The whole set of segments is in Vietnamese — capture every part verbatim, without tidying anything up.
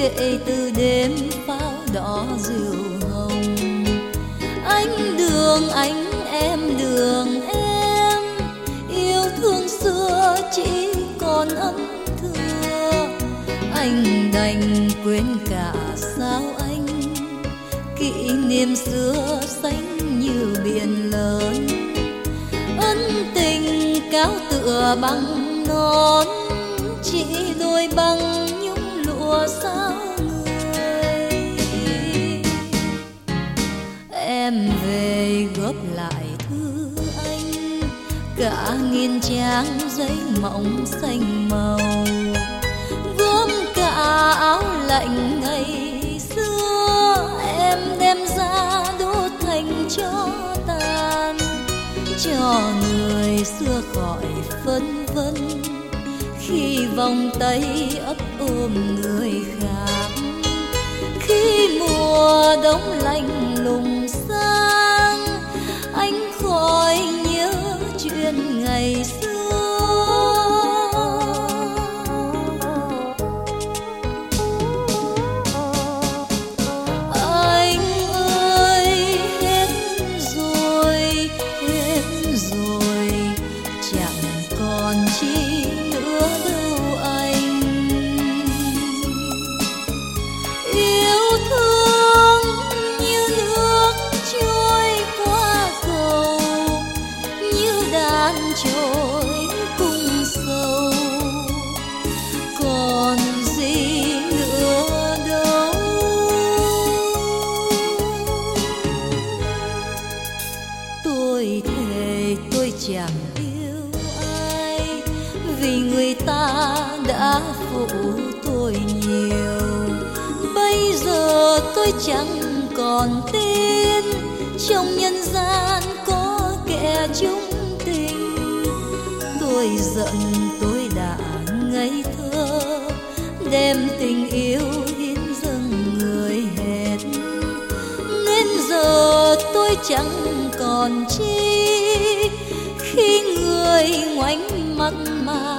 kể từ đêm pháo đỏ rượu hồng. Anh đường anh em đường em, yêu thương xưa chỉ còn âm thưa. Anh đành quên cả sao anh, kỷ niệm xưa xanh như biển lớn. Ân tình cao tựa bằng non, chỉ đôi bằng nhung lụa sao người. Em về góp lại thư anh, cả nghìn trang giấy mỏng xanh màu, gom cả áo lạnh ngày xưa. Em đem ra đốt thành cho tàn, cho người xưa khỏi phân vân khi vòng tay ấp ôm người khác. Khi mùa đông lạnh lùng sang, anh khỏi nhớ chuyện ngày xưa. Trôi cùng sâu, còn gì nữa đâu. Tôi thề tôi chẳng yêu ai, vì người ta đã phụ tôi nhiều. Bây giờ tôi chẳng còn tin trong nhân gian có kẻ chung tình. Tôi giận tôi đã ngây thơ, đem tình yêu hiến dâng người hết. Nên giờ tôi chẳng còn chi, khi người ngoảnh mặt mà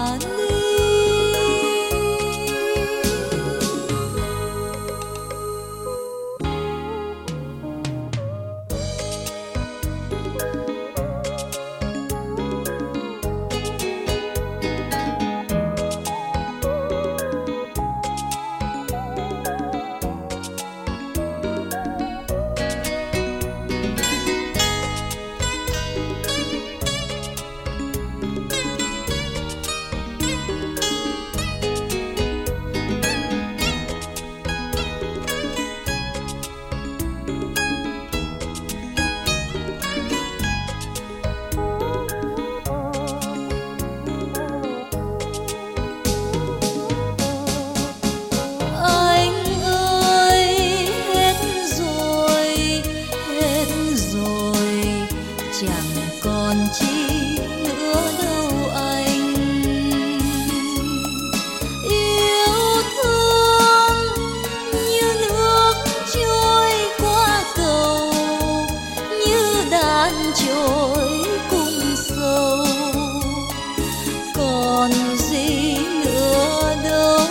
trôi cùng sâu, còn gì nữa đâu.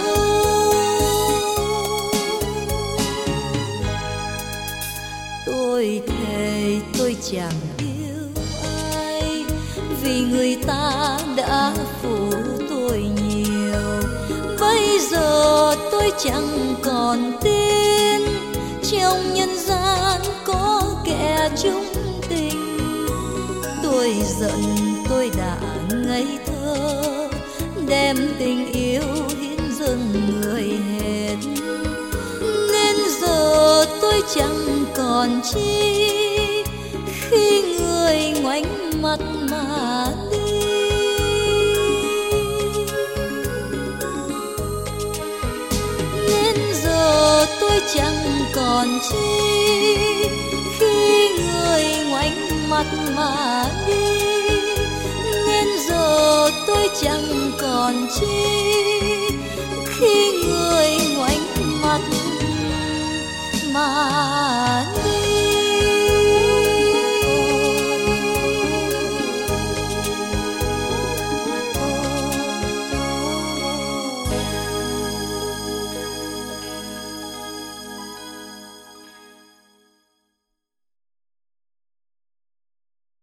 Tôi thề tôi chẳng yêu ai, vì người ta đã phụ tôi nhiều. Bây giờ tôi chẳng còn tin trong nhân gian có kẻ chung tình. Tôi giận tôi đã ngây thơ, đem tình yêu hiến dâng người hết. Nên giờ tôi chẳng còn chi, khi người ngoảnh mặt mà đi. Nên giờ tôi chẳng còn chi, khi người ngoảnh mặt mà đi. Nên giờ tôi chẳng còn chi, khi người ngoảnh mặt mà